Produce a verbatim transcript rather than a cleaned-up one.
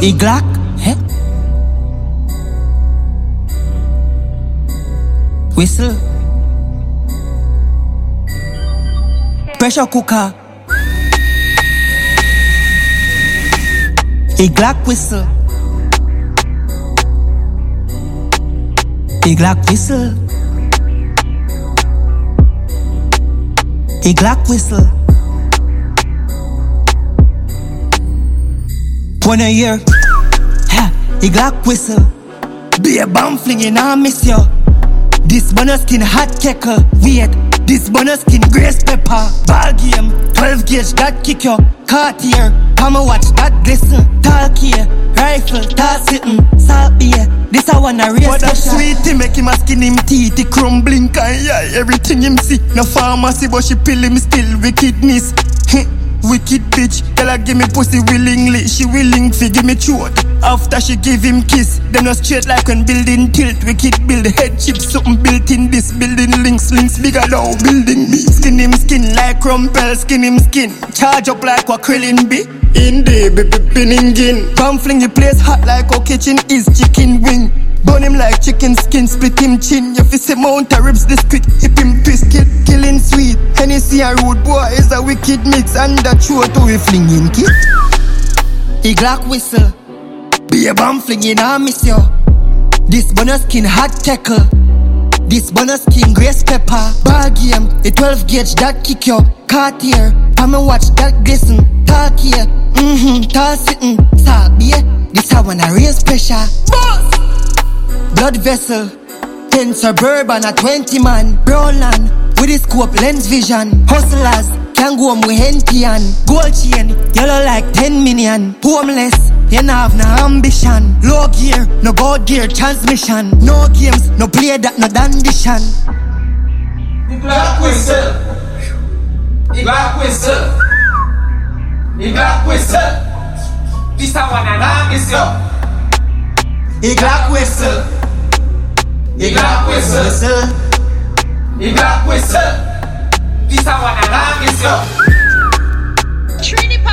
E Glock, eh? Whistle. Pressure cooker. E Glock whistle. E Glock whistle. E Glock whistle. One a year. Ha, E Glock whistle. Be a bomb flinging, I miss you. This bonus skin hot kecker. Weird. This bonus skin grace pepper. Ball game. twelve gauge that kick you. Cartier. Come and watch that glisten. Talk here. Rifle. Toss sitting. Salt beer. This I wanna race. What that sweetie make him a skin him teeth. He crumbling can yeah, everything him see. No pharmacy but she pill him still wickedness. Wicked bitch, tell her give me pussy willingly. She willing fi give me throat. After she give him kiss, then no straight like when building tilt. Wicked build head chip, something built in this building. Links, links bigger now, building me. Skin him skin like Rumpel, skin him skin. Charge up like what krillin be. In the baby pinning. Bam fling the place hot like our kitchen is chicken wing. Burn him like chicken skin, split him chin. If you say mount a ribs this quick, hip him twist, kill, killing sweet. Hennessy and road boy is a wicked mix. And the throat to we flinging kid. E Glock whistle. Be a bomb flinging, I miss you. This bonus skin hot tackle. This bonus skin grace pepper. Ball game, the twelve gauge that kick you. Cartier, come and watch that glisten. Talk here, mm-hmm, tall sitting. Stop, yeah, this I wanna raise pressure. Boss! Blood vessel, ten suburban a twenty man. Brown land, with the scope lens vision. Hustlers, can go with Hentian. Gold chain, yellow like ten million. Homeless, you no have no ambition. Low gear, no gold gear transmission. No games, no play that no dandition. E Glock whistle. E Glock whistle. E Glock whistle. This I wanna knock is yo. E Glock whistle. E Glock whistle. E Glock whistle. This I wanna knock is yo. Trini